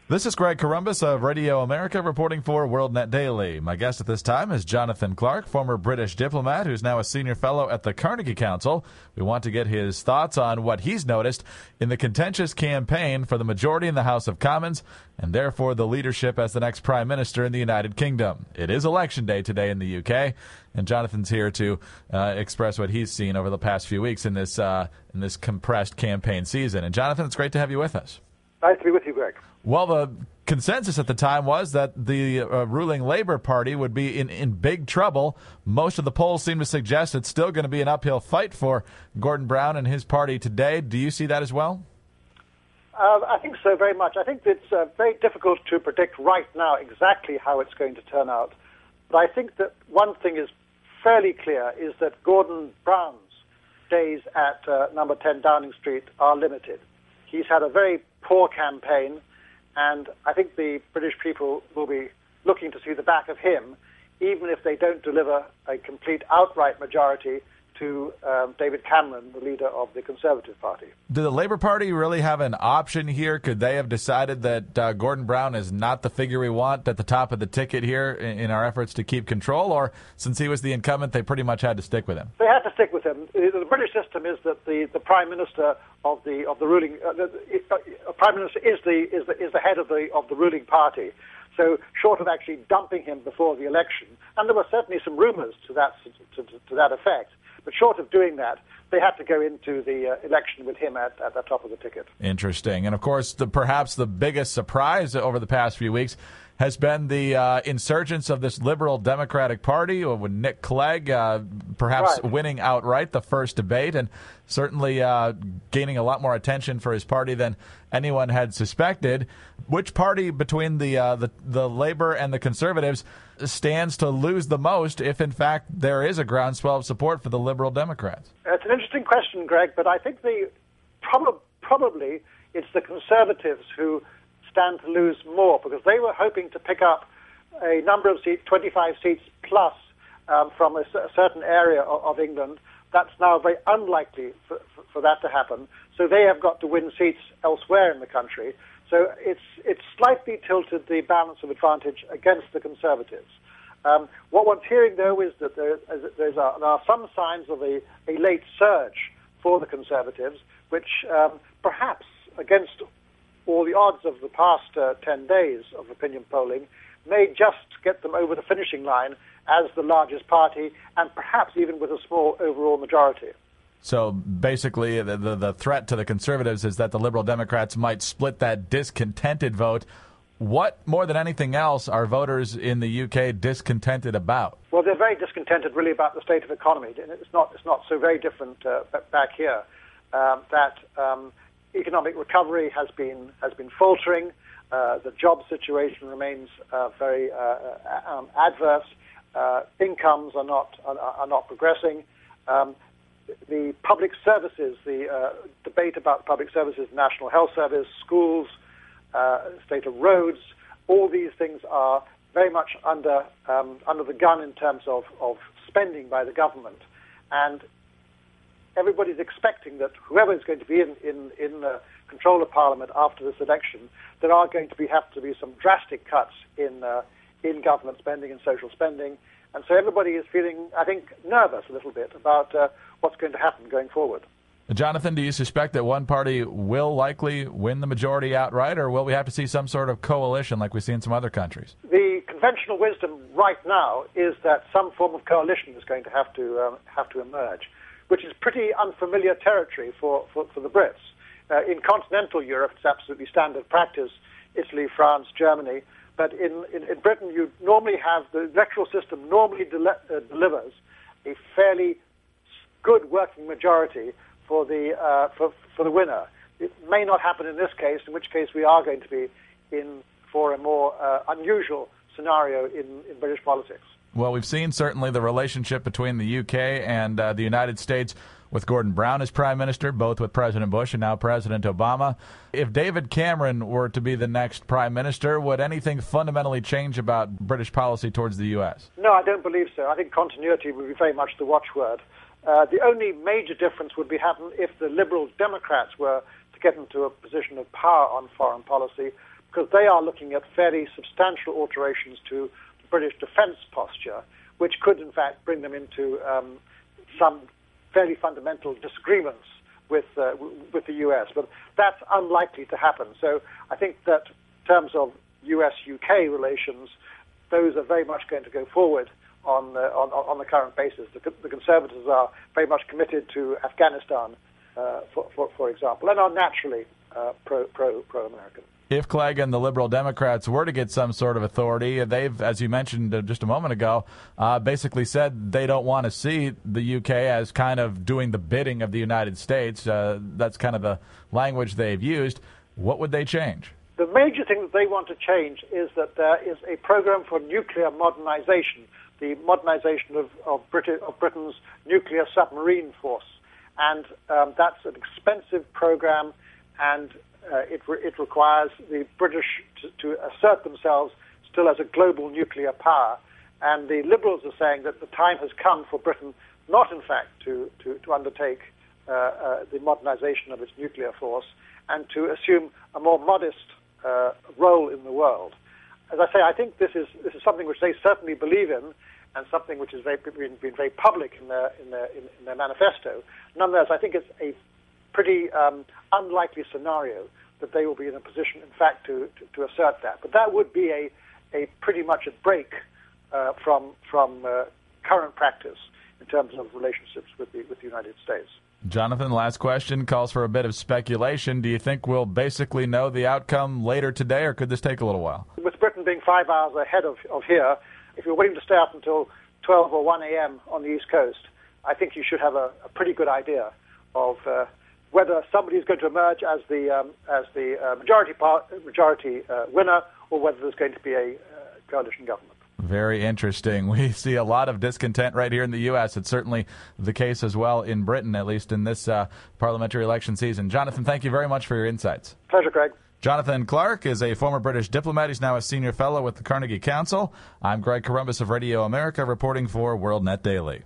This is Greg Corombos of Radio America reporting for WorldNet Daily. My guest at this time is Jonathan Clark, former British diplomat who's now a senior fellow at the Carnegie Council. We want to get his thoughts on what he's noticed in the contentious campaign for the majority in the House of Commons and therefore the leadership as the next Prime Minister in the United Kingdom. It is Election Day today in the UK, and Jonathan's here to express what he's seen over the past few weeks in this compressed campaign season. And Jonathan, it's great to have you with us. Nice to be with you, Greg. Well, the consensus at the time was that the ruling Labour Party would be in big trouble. Most of the polls seem to suggest it's still going to be an uphill fight for Gordon Brown and his party today. Do you see that as well? I think so, very much. I think it's very difficult to predict right now exactly how it's going to turn out. But I think that one thing is fairly clear, is that Gordon Brown's days at number 10 Downing Street are limited. He's had a very poor campaign, and I think the British people will be looking to see the back of him, even if they don't deliver a complete outright majority to David Cameron, the leader of the Conservative Party. Do the Labour Party really have an option here? Could they have decided that Gordon Brown is not the figure we want at the top of the ticket here in our efforts to keep control? Or since he was the incumbent, they pretty much had to stick with him? They had to stick with him. The British system is that the Prime Minister of the ruling Prime Minister is the head of the ruling party. So short of actually dumping him before the election, and there were certainly some rumours to that effect, but short of doing that, they had to go into the election with him at the top of the ticket. Interesting. And, of course, perhaps the biggest surprise over the past few weeks has been the insurgence of this Liberal Democratic Party, with Nick Clegg perhaps winning outright the first debate and certainly gaining a lot more attention for his party than anyone had suspected. Which party between the Labour and the Conservatives stands to lose the most if, in fact, there is a groundswell of support for the Liberal Democrats? It's an interesting question, Greg, but I think probably it's the Conservatives who stand to lose more, because they were hoping to pick up a number of seats, 25 seats plus, from a certain area of England. That's now very unlikely for that to happen. So they have got to win seats elsewhere in the country. So it's slightly tilted the balance of advantage against the Conservatives. What one's hearing, though, is that there are some signs of a late surge for the Conservatives, which perhaps, against all the odds of the past 10 days of opinion polling, may just get them over the finishing line as the largest party, and perhaps even with a small overall majority. So basically the threat to the Conservatives is that the Liberal Democrats might split that discontented vote. What, more than anything else, are voters in the UK discontented about? Well, they're very discontented, really, about the state of economy. It's not so very different back here. Economic recovery has been faltering. The job situation remains very adverse. Incomes are not progressing. The public services, the debate about public services, National Health Service, schools, state of roads, all these things are very much under the gun in terms of spending by the government. And everybody's expecting that whoever is going to be in control of Parliament after this election, there are going to have to be some drastic cuts in government spending and social spending. And so everybody is feeling, I think, nervous a little bit about what's going to happen going forward. Jonathan, do you suspect that one party will likely win the majority outright, or will we have to see some sort of coalition like we see in some other countries? The conventional wisdom right now is that some form of coalition is going to have to emerge, which is pretty unfamiliar territory for the Brits. In continental Europe, it's absolutely standard practice, Italy, France, Germany. But in Britain, you normally have the electoral system normally delivers a fairly good working majority for the winner. It may not happen in this case, in which case we are going to be in for a more unusual scenario in British politics. Well, we've seen certainly the relationship between the UK and the United States with Gordon Brown as Prime Minister, both with President Bush and now President Obama. If David Cameron were to be the next Prime Minister, would anything fundamentally change about British policy towards the U.S.? No, I don't believe so. I think continuity would be very much the watchword. The only major difference would be happen if the Liberal Democrats were to get into a position of power on foreign policy, because they are looking at fairly substantial alterations to the British defence posture, which could, in fact, bring them into some fairly fundamental disagreements with the U.S. But that's unlikely to happen. So I think that in terms of U.S.-UK relations, those are very much going to go forward on the current basis. The Conservatives are very much committed to Afghanistan, for example, and are naturally pro-American. If Clegg and the Liberal Democrats were to get some sort of authority, they've, as you mentioned just a moment ago, basically said they don't want to see the UK as kind of doing the bidding of the United States. That's kind of the language they've used. What would they change? The major thing that they want to change is that there is a program for nuclear modernization, the modernization of Britain's nuclear submarine force. And that's an expensive program, and it requires the British to assert themselves still as a global nuclear power. And the Liberals are saying that the time has come for Britain not, in fact, to undertake the modernization of its nuclear force and to assume a more modest role in the world. As I say, I think this is something which they certainly believe in, and something which has been very public in their manifesto. Nonetheless, I think it's a pretty unlikely scenario that they will be in a position, in fact, to assert that. But that would be a pretty much a break from current practice in terms of relationships with the United States. Jonathan, last question calls for a bit of speculation. Do you think we'll basically know the outcome later today, or could this take a little while? With Britain being 5 hours ahead of here, if you're willing to stay up until 12 or 1 a.m. on the East Coast, I think you should have a pretty good idea of whether somebody is going to emerge as the majority winner, or whether there's going to be a coalition government. Very interesting. We see a lot of discontent right here in the U.S. It's certainly the case as well in Britain, at least in this parliamentary election season. Jonathan, thank you very much for your insights. Pleasure, Greg. Jonathan Clark is a former British diplomat. He's now a senior fellow with the Carnegie Council. I'm Greg Corombos of Radio America, reporting for WorldNet Daily.